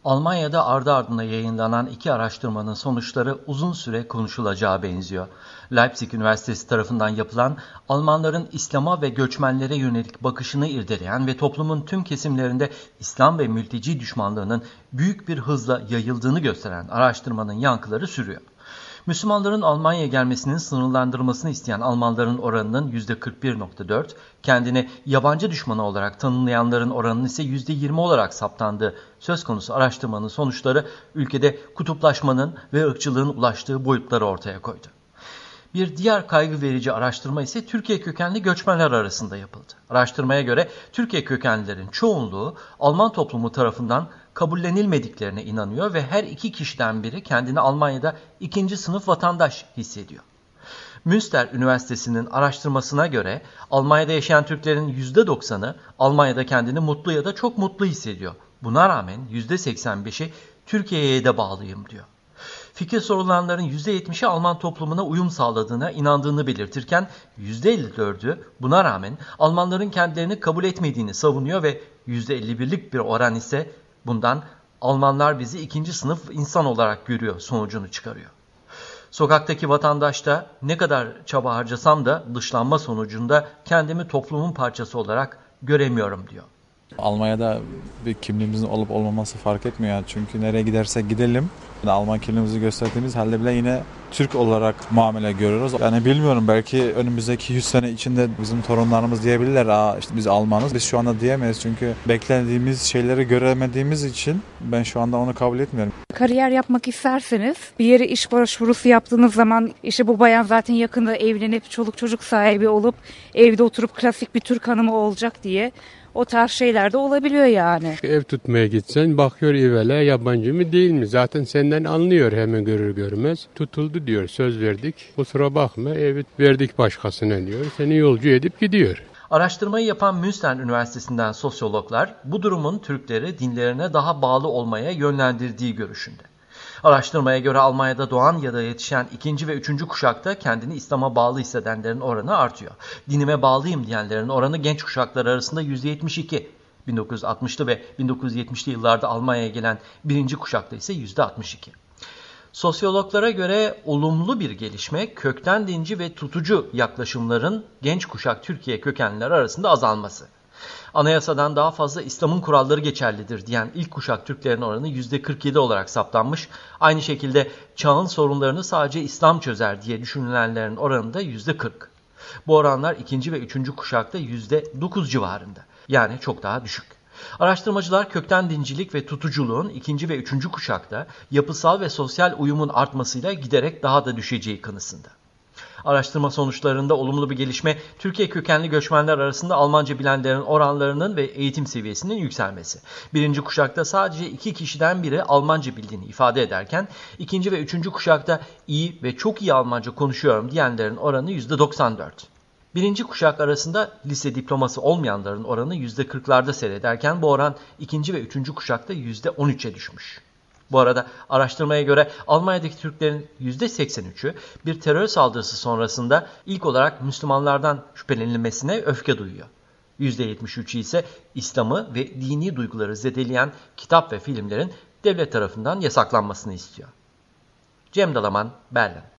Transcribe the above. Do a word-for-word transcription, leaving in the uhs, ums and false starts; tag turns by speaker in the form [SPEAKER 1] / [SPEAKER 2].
[SPEAKER 1] Almanya'da ardı ardına yayınlanan iki araştırmanın sonuçları uzun süre konuşulacağı benziyor. Leipzig Üniversitesi tarafından yapılan, Almanların İslam'a ve göçmenlere yönelik bakışını irdeleyen ve toplumun tüm kesimlerinde İslam ve mülteci düşmanlığının büyük bir hızla yayıldığını gösteren araştırmanın yankıları sürüyor. Müslümanların Almanya'ya gelmesinin sınırlandırılmasını isteyen Almanların oranının yüzde kırk bir virgül dört, kendini yabancı düşmanı olarak tanımlayanların oranının ise yüzde yirmi olarak saptandığı söz konusu araştırmanın sonuçları ülkede kutuplaşmanın ve ırkçılığın ulaştığı boyutları ortaya koydu. Bir diğer kaygı verici araştırma ise Türkiye kökenli göçmenler arasında yapıldı. Araştırmaya göre Türkiye kökenlilerin çoğunluğu Alman toplumu tarafından kabullenilmediklerine inanıyor ve her iki kişiden biri kendini Almanya'da ikinci sınıf vatandaş hissediyor. Münster Üniversitesi'nin araştırmasına göre Almanya'da yaşayan Türklerin yüzde doksanı Almanya'da kendini mutlu ya da çok mutlu hissediyor. Buna rağmen yüzde seksen beşi Türkiye'ye de bağlıyım diyor. Fikir sorulanların yüzde yetmişi Alman toplumuna uyum sağladığına inandığını belirtirken yüzde elli dördü buna rağmen Almanların kendilerini kabul etmediğini savunuyor ve yüzde elli birlik bir oran ise bundan Almanlar bizi ikinci sınıf insan olarak görüyor sonucunu çıkarıyor. Sokaktaki vatandaş da ne kadar çaba harcasam da dışlanma sonucunda kendimi toplumun parçası olarak göremiyorum diyor.
[SPEAKER 2] Almanya'da bir kimliğimizin olup olmaması fark etmiyor. Çünkü nereye gidersek gidelim Alman kimliğimizi gösterdiğimiz halde bile yine Türk olarak muamele görüyoruz. Yani bilmiyorum, belki önümüzdeki yüz sene içinde bizim torunlarımız diyebilirler. Aa işte biz Almanız. Biz şu anda diyemeyiz çünkü beklediğimiz şeyleri göremediğimiz için ben şu anda onu kabul etmiyorum.
[SPEAKER 3] Kariyer yapmak isterseniz bir yere iş başvurusu yaptığınız zaman işte bu bayan zaten yakında evlenip çoluk çocuk sahibi olup evde oturup klasik bir Türk hanımı olacak diye o tarz şeyler de olabiliyor yani.
[SPEAKER 4] Ev tutmaya gitsen bakıyor evvela yabancı mı değil mi? Zaten senden anlıyor hemen görür görmez. Tutuldu diyor, söz verdik. Kusura bakma, evi verdik başkasına diyor. Seni yolcu edip gidiyor.
[SPEAKER 1] Araştırmayı yapan Münster Üniversitesi'nden sosyologlar bu durumun Türkleri dinlerine daha bağlı olmaya yönlendirdiği görüşünde. Araştırmaya göre Almanya'da doğan ya da yetişen ikinci ve üçüncü kuşakta kendini İslam'a bağlı hissedenlerin oranı artıyor. Dinime bağlıyım diyenlerin oranı genç kuşaklar arasında yüzde yetmiş iki. bin dokuz yüz altmışlı ve bin dokuz yüz yetmişli yıllarda Almanya'ya gelen birinci kuşakta ise yüzde altmış iki. Sosyologlara göre olumlu bir gelişme kökten dinci ve tutucu yaklaşımların genç kuşak Türkiye kökenliler arasında azalması. Anayasadan daha fazla İslam'ın kuralları geçerlidir diyen ilk kuşak Türklerin oranı yüzde kırk yedi olarak saptanmış. Aynı şekilde çağın sorunlarını sadece İslam çözer diye düşünülenlerin oranı da yüzde kırk. Bu oranlar ikinci ve üçüncü kuşakta yüzde dokuz civarında. Yani çok daha düşük. Araştırmacılar kökten dincilik ve tutuculuğun ikinci ve üçüncü kuşakta yapısal ve sosyal uyumun artmasıyla giderek daha da düşeceği kanısında. Araştırma sonuçlarında olumlu bir gelişme, Türkiye kökenli göçmenler arasında Almanca bilenlerin oranlarının ve eğitim seviyesinin yükselmesi. Birinci kuşakta sadece iki kişiden biri Almanca bildiğini ifade ederken, ikinci ve üçüncü kuşakta iyi ve çok iyi Almanca konuşuyorum diyenlerin oranı yüzde doksan dört. Birinci kuşak arasında lise diploması olmayanların oranı yüzde kırklarda seyrederken bu oran ikinci ve üçüncü kuşakta yüzde on üçe düşmüş. Bu arada araştırmaya göre Almanya'daki Türklerin yüzde seksen üçü bir terör saldırısı sonrasında ilk olarak Müslümanlardan şüphelenilmesine öfke duyuyor. yüzde yetmiş üçü ise İslam'ı ve dini duyguları zedeleyen kitap ve filmlerin devlet tarafından yasaklanmasını istiyor. Cem Dalaman, Berlin.